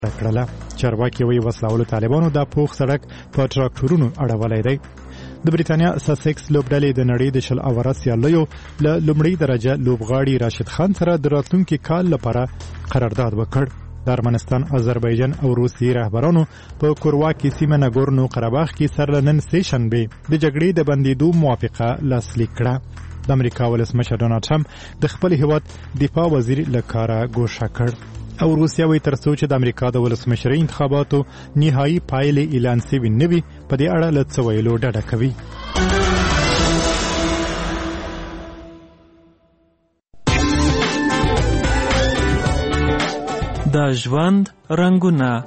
کړله. چارواکي وایي وسلهوالو طالبانو دا پوخ سړک په ټراکټورونو اړولی دی. د بریتانیا ساسیکس لوبډلې د نړۍ د 20 اوره سیالیو له لومړۍ درجه لوبغاړي راشد خان سره د راتلونکي کال لپاره قرارداد وکړ. د ارمنستان، آذربایجان او روسیې رهبرانو په کورواکي سیمه ناګورنو قرهباغ کې سره نن سه شنبه د جګړې د بندیدو موافقه لاسلیک کړه. د امریکا ولسمشر ډونالډ ټرمپ د خپل هیواد دفاع وزیر له کاره ګوښه کړ. او روسیا وایي تر څو چې د امریکا د ولسمشرۍ انتخاباتو نهایي پایلې اعلان شوي نه وي په دې اړه له څه ویلو ډډه کوي. د ژوند رنګونه.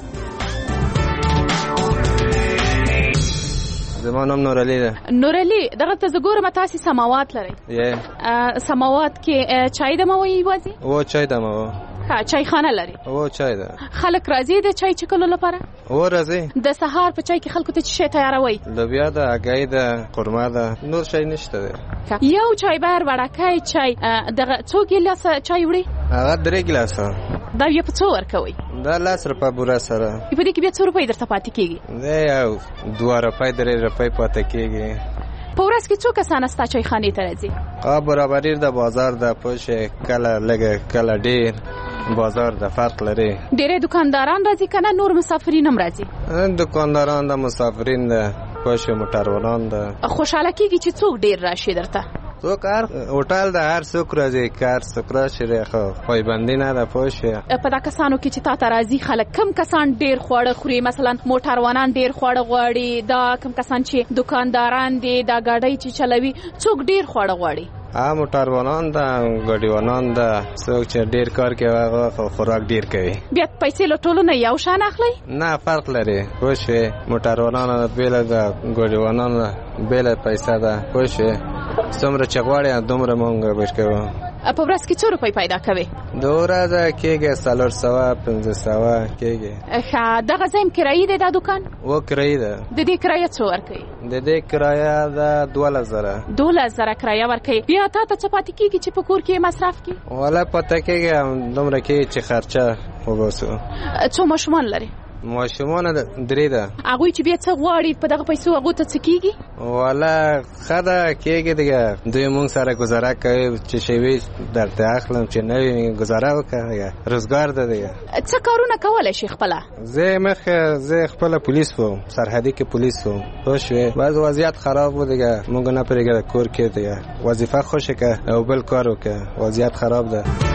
زما نوم نورعلی ده. نورعلی دغه ته زګورم تاسو سماوات لرئ. سماوات کې چای دموي وځي؟ و چای دمو. ها چای خانه لري؟ و چای ده. خلک راځي د چای چکلو لپاره؟ و راځي. د سهار په چای کې خلکو ته څه تیاروي؟ لوبیا ده، اګای ده، قورمه ده، نور شي نشته ده. یو چای بار وړکای چای دغه څو ګیلاس چای وړي؟ هغه 3 ګیلاسه. دا یو په څو ورکوي؟ دا 10 روپۍ بوره سره. په دې کې بیا 100 روپۍ درته پاتې کیږي؟ دا یو 2 روپۍ 3 روپۍ پاتې کیږي. په ورځ کې څو کسان ستا چای خانې ته راځي؟ برابرې د بازار د پوشه کله لګه کله ډیر بازار د فرق لري. ډېر دکانداران راځي کنه نور مسافرین هم راځي؟ دکانداران د مسافرین د پوشه موټروانان د خوشاله کیږي چې څوک ډیر راشي درته؟ څوک هر هوټل د هر څوک راځي کار څوک راشي خو پایبندي نه ده پوشه. په دا کسانو کې چې تا ته راځي خلک کم کسان ډیر خواړه خوري؟ مثلا موټروانان ډیر خواړه غواړي، دا کم کسان چې دکانداران دي دا ګاډي چې چلوي څوک ډیر خواړه غواړي؟ موټروانان دا ګاډیوانان دا څوک چې ډیر کار کوي هغه خوراک ډیر کوي. بیا پیسې له ټولو نه یو شان اخلي؟ نه فرق لري. پوه موټروانان بیل د ګاډیوانان بیل پیسې ده. پوه څومره چې غواړي دومره مونږ ورکوو. په ورځ کې 100 روپۍ پیدا کوي؟ د ورځې کېږي 400 500 کېږي. ښه دغه ځای کرایه دی دا دکان؟ و کرایه ده. د دې کرایه څو ورکوي؟ د دې کرایه ده 12000 کرایه ورکوي. بیا تا ته څه پاتې کېږي چې په کور کې مصرف کړي؟ ولا پته کېږي دومره کې چې خرچه وباسو. څو ماشومان لري؟ ماشومان 3 ده. هغوی چې بیا څه غواړي په دغه پیسو هغو ته څه کېږي؟ والا خدا کېږي دیگه دوی مونږ سره گزاره کوي چې شوي درته اخلم چې نوی گزاره وکړه روزګار ده دیگه. څه کارونه کولی شي خپله؟ زه خپله پولیس وم، سرحدي کې پولیس وم. پوه شوې بعض وضعیت خراب و دیگه مونږ نه پرېږده کور کې دیگه وظیفه خوشه که او بل کار وکړه وضعیت خراب ده.